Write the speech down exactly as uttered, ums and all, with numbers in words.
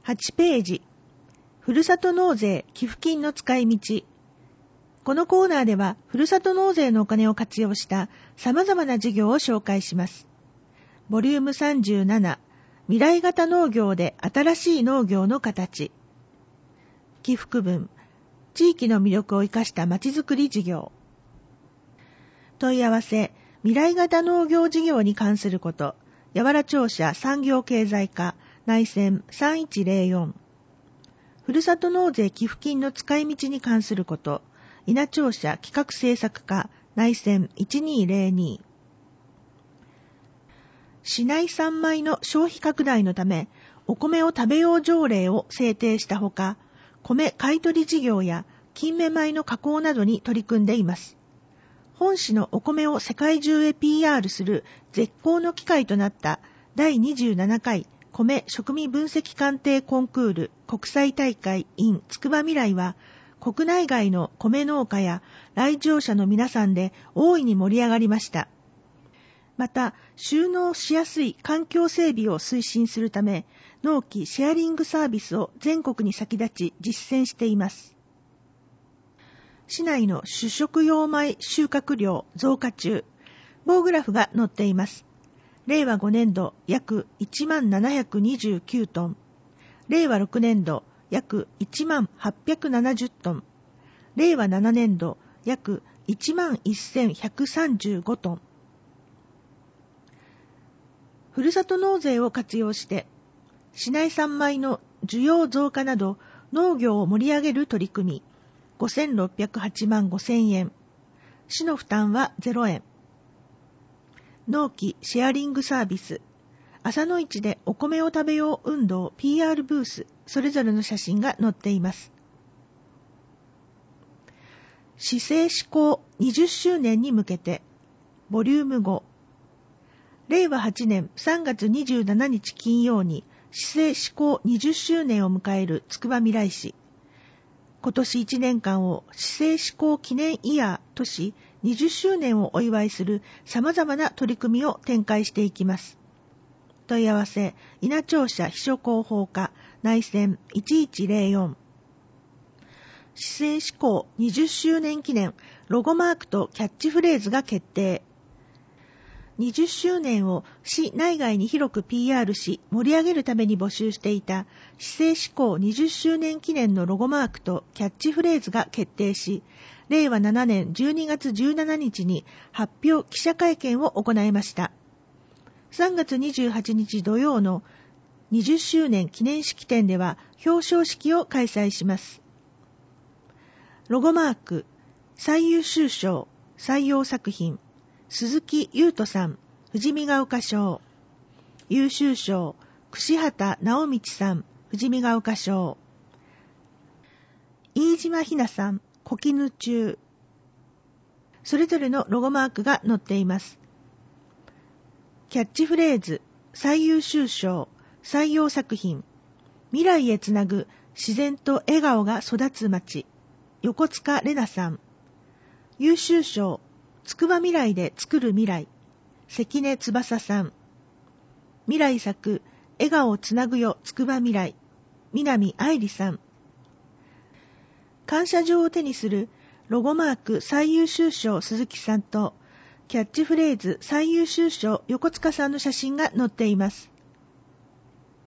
はちページ、ふるさと納税寄付金の使い道。このコーナーでは、ふるさと納税のお金を活用した様々な事業を紹介します。ボリュームさんじゅうなな、未来型農業で新しい農業の形。寄付区分、地域の魅力を生かしたまちづくり事業。問い合わせ、未来型農業事業に関すること、八原庁舎産業経済課内線さんいちゼロよん。ふるさと納税寄付金の使い道に関すること、稲庁舎企画政策課内線いちにゼロに。市内産米の消費拡大のため、お米を食べよう条例を制定したほか、米買取事業や金目米の加工などに取り組んでいます。本市のお米を世界中へ ピーアール する絶好の機会となっただいにじゅうななかい米食味分析鑑定コンクール国際大会 in つくばみらいは、国内外の米農家や来場者の皆さんで大いに盛り上がりました。また、収納しやすい環境整備を推進するため、農機シェアリングサービスを全国に先立ち実践しています。市内の主食用米収穫量増加中、棒グラフが載っています。れいわごねんど約いちまんななひゃくにじゅうきゅうトン、れいわろくねんど約いちまんはっぴゃくななじゅうトン、れいわななねんど約いちまんせんひゃくさんじゅうごトン。ふるさと納税を活用して、市内産米の需要増加など農業を盛り上げる取り組み、ごせんろっぴゃくはちまんごせんえん。市の負担はゼロえん。農機シェアリングサービス。朝の市でお米を食べよう運動 ピーアール ブース、それぞれの写真が載っています。市政施行にじゅっしゅうねんに向けて、ボリュームご。れいわはちねんさんがつにじゅうしちにち金曜に市政施行にじゅっしゅうねんを迎えるつくばみらい市。今年いちねんかんを市政施行記念イヤーとし、にじゅっしゅうねんをお祝いする様々な取り組みを展開していきます。問い合わせ、稲庁舎秘書広報課内線いちいちゼロよん。市政施行にじゅっしゅうねん記念ロゴマークとキャッチフレーズが決定。にじゅっしゅうねんを市内外に広く ピーアール し盛り上げるために募集していた市政施行にじゅっしゅうねん記念のロゴマークとキャッチフレーズが決定し、れいわななねんじゅうにがつじゅうしちにちに発表記者会見を行いました。さんがつにじゅうはちにち土曜のにじゅっしゅうねん記念式典では表彰式を開催します。ロゴマーク、最優秀賞、採用作品、鈴木優斗さん、富士見ヶ丘賞。優秀賞、串畑直道さん、富士見ヶ丘賞。飯島ひなさん、小絹中。それぞれのロゴマークが載っています。キャッチフレーズ、最優秀賞、採用作品、未来へつなぐ自然と笑顔が育つ街、横塚玲奈さん。優秀賞、つくば未来で作る未来、関根翼さん。未来作、笑顔をつなぐよつくば未来、南愛理さん。感謝状を手にするロゴマーク最優秀賞鈴木さんと、キャッチフレーズ最優秀賞横塚さんの写真が載っています。